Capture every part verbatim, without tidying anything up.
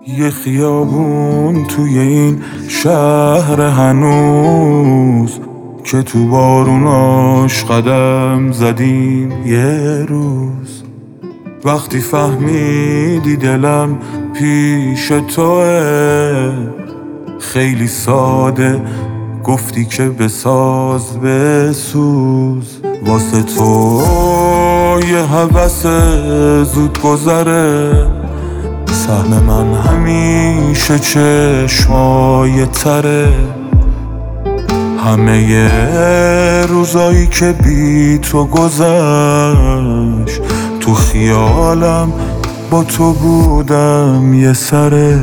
یه خیابون توی این شهر هنوز که تو باروناش قدم زدیم یه روز. وقتی فهمیدی دلم پیش توه، خیلی ساده گفتی که بساز بسوز. واسه تو یه هوس زود گذره، سهم من همیشه چشمای تره. همه ی روزایی که بی تو گذشت، تو خیالم با تو بودم یه سره.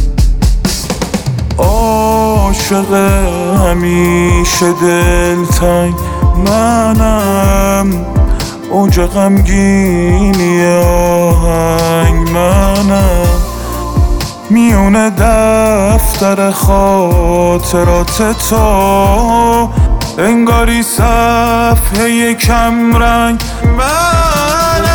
عاشق همیشه دلتنگ منم، اوج غمگینی آهنگ منم. میونه دفتر خاطرات تو انگاری صفحه کم رنگ منم.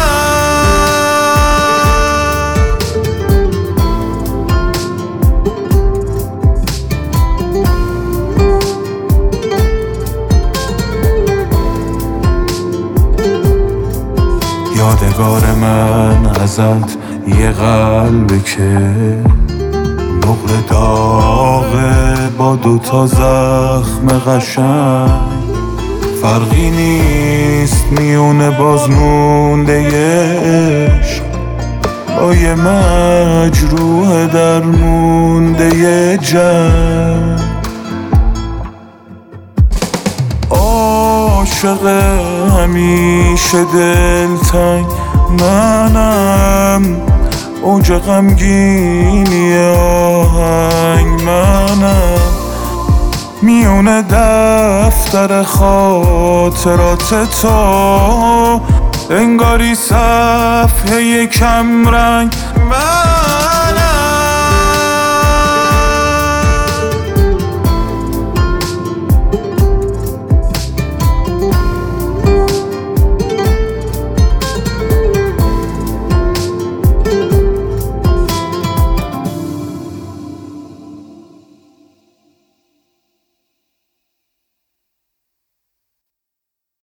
یادگار من ازت یه قلبه که نقل داغه با دوتا زخم قشنگ. فرقی نیست میونه بازمونده یه عشق با یه مجروح درمونده یه جنگ. عاشق همیشه دلتنگ منم، اوج غمگینی آهنگ منم. میونه دفتر خاطرات تو انگاری صفحه کم رنگ منم.